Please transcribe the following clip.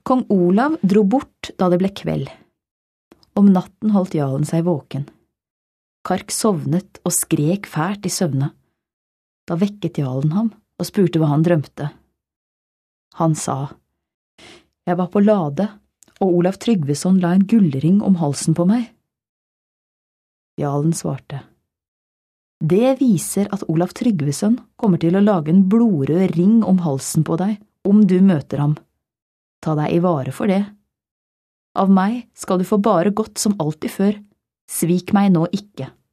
Kong Olav dro bort da det ble kveld. Om natten holdt jarlen seg våken. Kark sovnet og skrek fælt i søvne. Da vekket jarlen ham og spurte hva han drømte. Han sa, «Jeg var på Lade, og Olav Tryggveson la en gullring om halsen på meg.» Jarlen svarte, «Det viser at Olav Tryggveson kommer til å lage en blodrød ring om halsen på deg om du møter ham. Ta deg i vare for det. Av meg skal du få bare godt som alltid før. Svik meg nå ikke.»